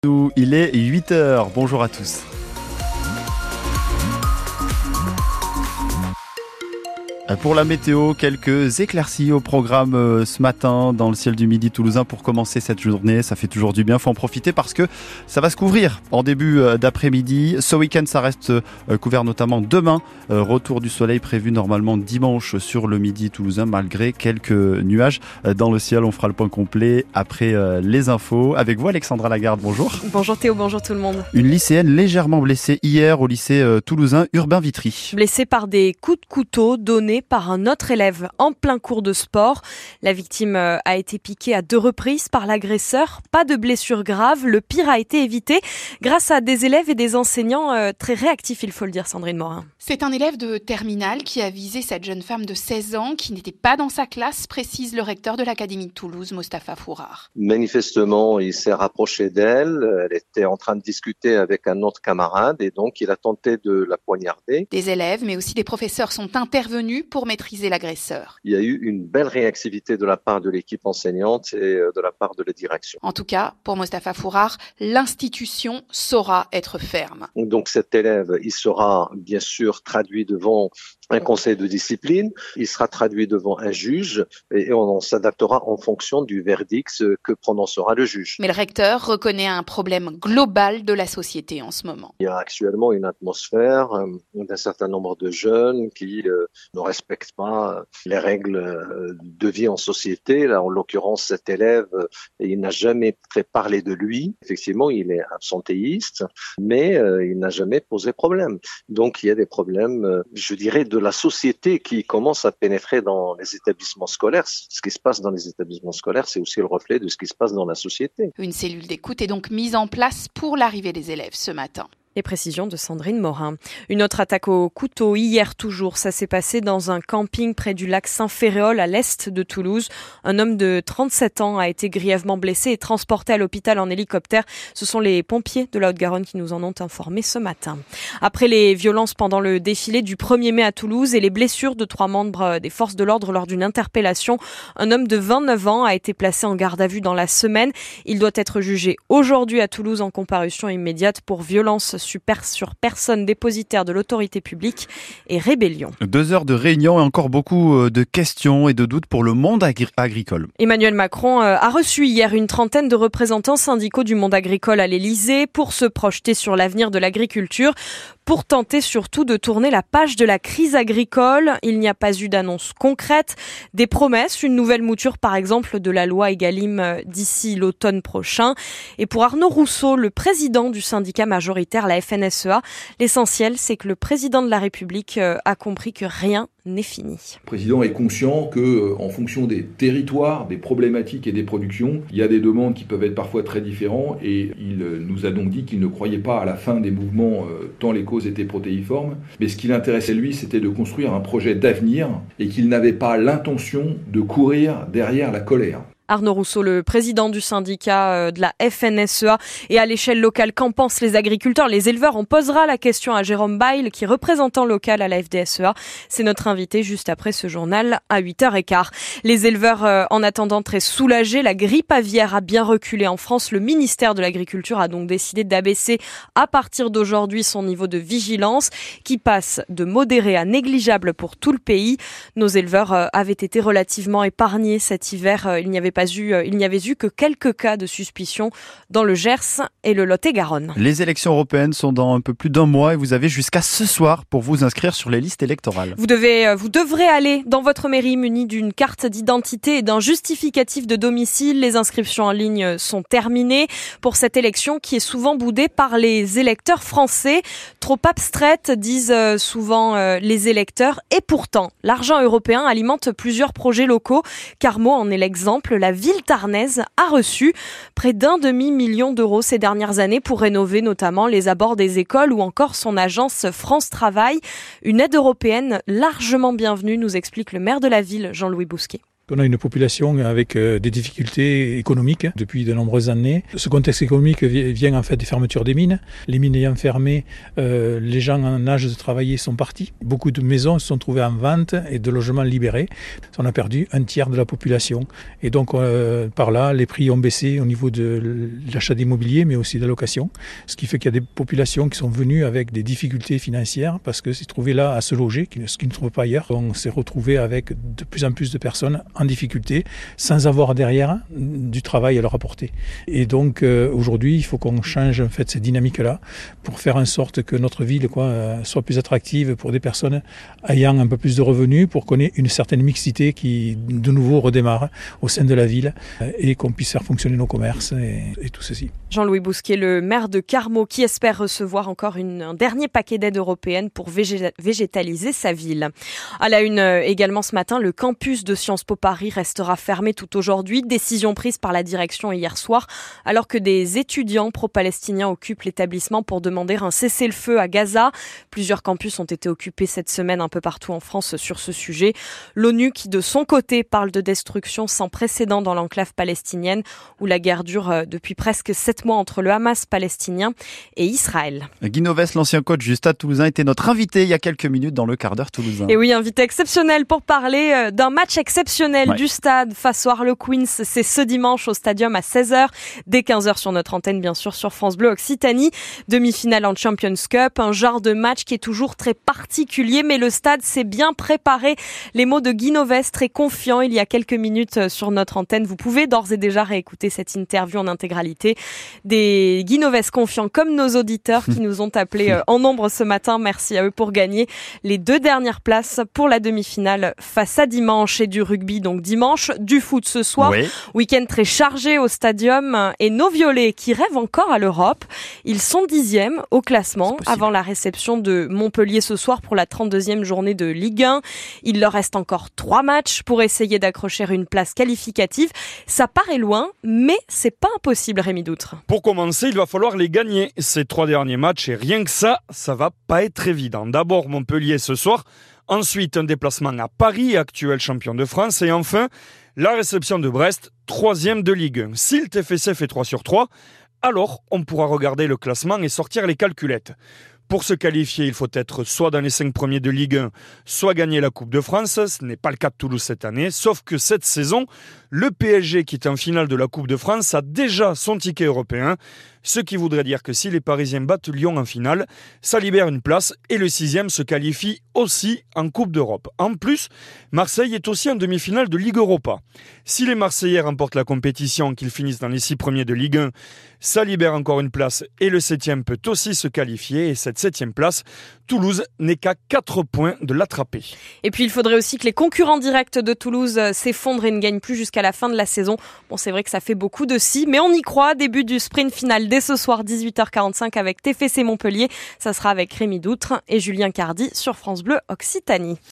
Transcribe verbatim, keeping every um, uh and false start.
Il est huit heures, bonjour à tous. Pour la météo, quelques éclaircies au programme ce matin dans le ciel du Midi toulousain pour commencer cette journée. Ça fait toujours du bien, faut en profiter parce que ça va se couvrir en début d'après-midi. Ce week-end, ça reste couvert notamment demain. Retour du soleil prévu normalement dimanche sur le Midi toulousain malgré quelques nuages dans le ciel. On fera le point complet après les infos. Avec vous Alexandra Lagarde, bonjour. Bonjour Théo, bonjour tout le monde. Une lycéenne légèrement blessée hier au lycée toulousain Urbain Vitry. Blessée par des coups de couteau donnés par un autre élève en plein cours de sport. La victime a été piquée à deux reprises par l'agresseur. Pas de blessure grave. Le pire a été évité grâce à des élèves et des enseignants très réactifs, il faut le dire, Sandrine Morin. C'est un élève de terminale qui a visé cette jeune femme de seize ans qui n'était pas dans sa classe, précise le recteur de l'Académie de Toulouse, Mostafa Fourard. Manifestement, il s'est rapproché d'elle. Elle était en train de discuter avec un autre camarade et donc il a tenté de la poignarder. Des élèves, mais aussi des professeurs sont intervenus pour maîtriser l'agresseur. Il y a eu une belle réactivité de la part de l'équipe enseignante et de la part de la direction. En tout cas, pour Mostafa Fourard, l'institution saura être ferme. Donc cet élève, il sera bien sûr traduit devant un conseil de discipline, il sera traduit devant un juge et on s'adaptera en fonction du verdict que prononcera le juge. Mais le recteur reconnaît un problème global de la société en ce moment. Il y a actuellement une atmosphère d'un certain nombre de jeunes qui euh, ne respectent pas les règles de vie en société. Là, en l'occurrence, cet élève, il n'a jamais très parlé de lui. Effectivement, il est absentéiste, mais euh, il n'a jamais posé problème. Donc, il y a des problèmes, je dirais, de la société qui commence à pénétrer dans les établissements scolaires. Ce qui se passe dans les établissements scolaires, c'est aussi le reflet de ce qui se passe dans la société. Une cellule d'écoute est donc mise en place pour l'arrivée des élèves ce matin. Les précisions de Sandrine Morin. Une autre attaque au couteau hier toujours. Ça s'est passé dans un camping près du lac Saint-Féréol à l'est de Toulouse. Un homme de trente-sept ans a été grièvement blessé et transporté à l'hôpital en hélicoptère. Ce sont les pompiers de la Haute-Garonne qui nous en ont informé ce matin. Après les violences pendant le défilé du premier mai à Toulouse et les blessures de trois membres des forces de l'ordre lors d'une interpellation, un homme de vingt-neuf ans a été placé en garde à vue dans la semaine. Il doit être jugé aujourd'hui à Toulouse en comparution immédiate pour violence super sur personne dépositaire de l'autorité publique et rébellion. Deux heures de réunion et encore beaucoup de questions et de doutes pour le monde agri- agricole. Emmanuel Macron a reçu hier une trentaine de représentants syndicaux du monde agricole à l'Élysée pour se projeter sur l'avenir de l'agriculture, pour tenter surtout de tourner la page de la crise agricole. Il n'y a pas eu d'annonce concrète, des promesses, une nouvelle mouture par exemple de la loi Egalim d'ici l'automne prochain. Et pour Arnaud Rousseau, le président du syndicat majoritaire, la F N S E A, l'essentiel c'est que le président de la République a compris que rien n'est fini. Le président est conscient que, en fonction des territoires, des problématiques et des productions, il y a des demandes qui peuvent être parfois très différentes et il nous a donc dit qu'il ne croyait pas à la fin des mouvements euh, tant les causes étaient protéiformes, mais ce qui l'intéressait lui, c'était de construire un projet d'avenir et qu'il n'avait pas l'intention de courir derrière la colère. Arnaud Rousseau, le président du syndicat de la F N S E A, et à l'échelle locale, qu'en pensent les agriculteurs, les éleveurs? On posera la question à Jérôme Bail, qui est représentant local à la F D S E A. C'est notre invité juste après ce journal à huit heures quinze. Les éleveurs, en attendant, très soulagés. La grippe aviaire a bien reculé en France. Le ministère de l'Agriculture a donc décidé d'abaisser à partir d'aujourd'hui son niveau de vigilance, qui passe de modéré à négligeable pour tout le pays. Nos éleveurs avaient été relativement épargnés cet hiver. Il n'y avait pas Eu, il n'y avait eu que quelques cas de suspicion dans le Gers et le Lot-et-Garonne. Les élections européennes sont dans un peu plus d'un mois et vous avez jusqu'à ce soir pour vous inscrire sur les listes électorales. Vous devez, vous devrez aller dans votre mairie muni d'une carte d'identité et d'un justificatif de domicile. Les inscriptions en ligne sont terminées pour cette élection qui est souvent boudée par les électeurs français. Trop abstraite, disent souvent les électeurs. Et pourtant, l'argent européen alimente plusieurs projets locaux. Carmo en est l'exemple. La ville tarnaise a reçu près d'un demi-million d'euros ces dernières années pour rénover notamment les abords des écoles ou encore son agence France Travail. Une aide européenne largement bienvenue, nous explique le maire de la ville, Jean-Louis Bousquet. On a une population avec des difficultés économiques depuis de nombreuses années. Ce contexte économique vient en fait des fermetures des mines. Les mines ayant fermé, euh, les gens en âge de travailler sont partis. Beaucoup de maisons se sont trouvées en vente et de logements libérés. On a perdu un tiers de la population. Et donc euh, par là, les prix ont baissé au niveau de l'achat d'immobilier, mais aussi de la location. Ce qui fait qu'il y a des populations qui sont venues avec des difficultés financières parce que s'ils trouvaient là à se loger, ce qu'ils ne trouvent pas ailleurs. On s'est retrouvé avec de plus en plus de personnes en difficulté, sans avoir derrière du travail à leur apporter. Et donc euh, aujourd'hui, il faut qu'on change en fait ces dynamiques-là pour faire en sorte que notre ville quoi, euh, soit plus attractive pour des personnes ayant un peu plus de revenus, pour qu'on ait une certaine mixité qui de nouveau redémarre au sein de la ville euh, et qu'on puisse faire fonctionner nos commerces et, et tout ceci. Jean-Louis Bousquet, le maire de Carmaux, qui espère recevoir encore une, un dernier paquet d'aides européennes pour végé- végétaliser sa ville. À la une euh, également ce matin, le campus de Sciences Po Paris restera fermé tout aujourd'hui. Décision prise par la direction hier soir, alors que des étudiants pro-palestiniens occupent l'établissement pour demander un cessez-le-feu à Gaza. Plusieurs campus ont été occupés cette semaine un peu partout en France sur ce sujet. L'ONU, qui de son côté parle de destruction sans précédent dans l'enclave palestinienne, où la guerre dure depuis presque sept mois entre le Hamas palestinien et Israël. Guy Novès, l'ancien coach du Stade Toulousain, était notre invité il y a quelques minutes dans le quart d'heure toulousain. Et oui, invité exceptionnel pour parler d'un match exceptionnel ouais. du Stade face aux Harlequins. C'est ce dimanche au Stadium à seize heures, dès quinze heures sur notre antenne, bien sûr, sur France Bleu Occitanie. Demi-finale en Champions Cup, un genre de match qui est toujours très particulier, mais le Stade s'est bien préparé. Les mots de Guy Novès, très confiant, il y a quelques minutes sur notre antenne. Vous pouvez d'ores et déjà réécouter cette interview en intégralité. Des Guy Novès confiants comme nos auditeurs qui nous ont appelés en nombre ce matin. Merci à eux pour gagner les deux dernières places pour la demi-finale face à Dimanche, et du rugby donc dimanche, du foot ce soir. Oui. Week-end très chargé au Stadium, et nos Violets qui rêvent encore à l'Europe. Ils sont dixièmes au classement avant la réception de Montpellier ce soir pour la trente-deuxième journée de Ligue un. Il leur reste encore trois matchs pour essayer d'accrocher une place qualificative. Ça paraît loin, mais c'est pas impossible, Rémi Doutre. Pour commencer, il va falloir les gagner, ces trois derniers matchs, et rien que ça, ça va pas être évident. D'abord Montpellier ce soir, ensuite un déplacement à Paris, actuel champion de France, et enfin la réception de Brest, troisième de Ligue un. Si le T F C fait trois sur trois, alors on pourra regarder le classement et sortir les calculettes. Pour se qualifier, il faut être soit dans les cinq premiers de Ligue un, soit gagner la Coupe de France. Ce n'est pas le cas de Toulouse cette année, sauf que cette saison, le P S G qui est en finale de la Coupe de France a déjà son ticket européen, ce qui voudrait dire que si les Parisiens battent Lyon en finale, ça libère une place et le sixième se qualifie aussi en Coupe d'Europe. En plus, Marseille est aussi en demi-finale de Ligue Europa. Si les Marseillais remportent la compétition, qu'ils finissent dans les six premiers de Ligue un, ça libère encore une place et le septième peut aussi se qualifier, et cette septième place, Toulouse n'est qu'à quatre points de l'attraper. Et puis il faudrait aussi que les concurrents directs de Toulouse s'effondrent et ne gagnent plus jusqu'à la fin de la saison. Bon, c'est vrai que ça fait beaucoup de si, mais on y croit. Début du sprint final dès ce soir, dix-huit heures quarante-cinq avec T F C Montpellier. Ça sera avec Rémi Doutre et Julien Cardi sur France Bleu Occitanie.